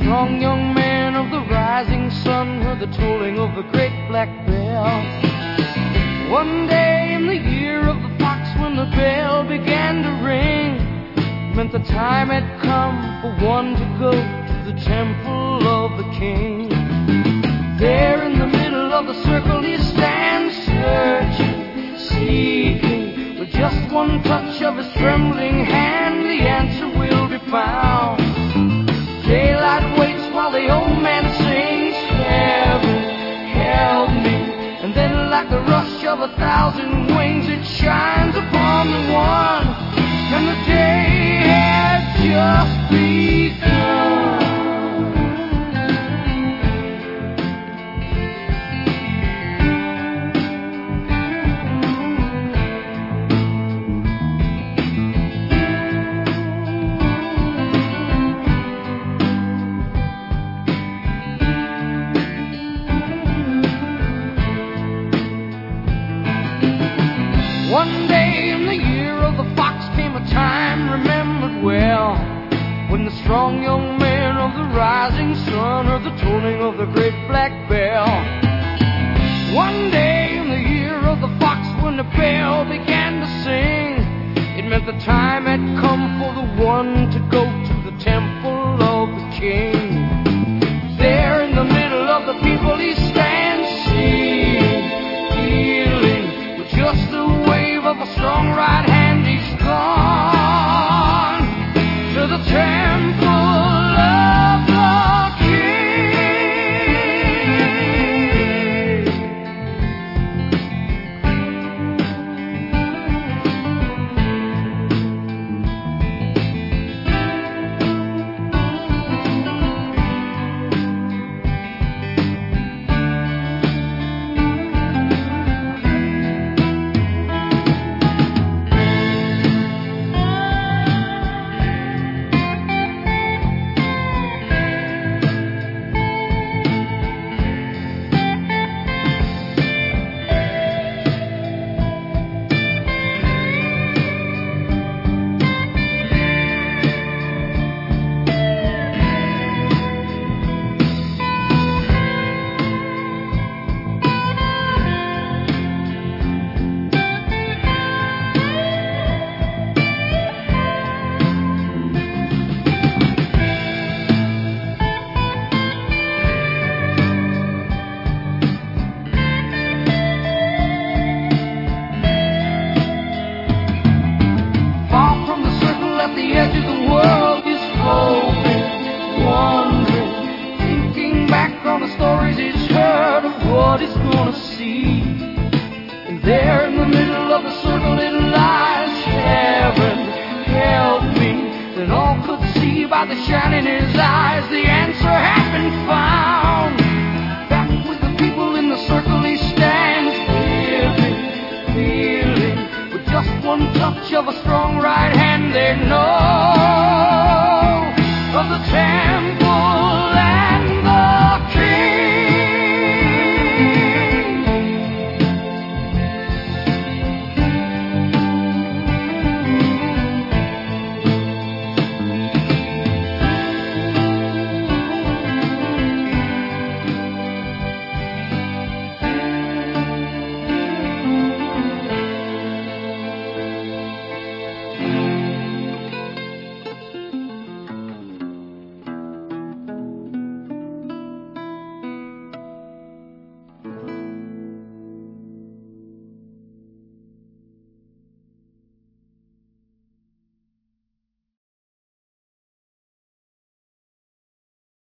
strong young man of the rising sun heard the tolling of the great black bell. One day in the year of the fox, when the bell began to ring, meant the time had come for one to go to the temple of the king. There in the middle of the circle he stands, searching, seeking. With just one touch of his trembling hand, the answer will be found. Daylight waits while the old man sings, heaven, help me. And then like the rush of 1,000 wings, it shines upon the one, and the day has just begun. One day in the year of the fox came a time remembered well, when the strong young man of the rising sun heard the tolling of the great black bell. One day in the year of the fox, when the bell began to sing, it meant the time had come for the one to go to the temple of the king. There in the middle of the people he stands, seeing, feeling, with just the wave of a strong right hand, he's gone to the temple of the king. What he's gonna see, and there in the middle of the circle it lies, heaven, help me. Then all could see by the shine in his eyes, the answer had been found. Back with the people in the circle he stands, living, feeling, with just one touch of a strong right hand, they know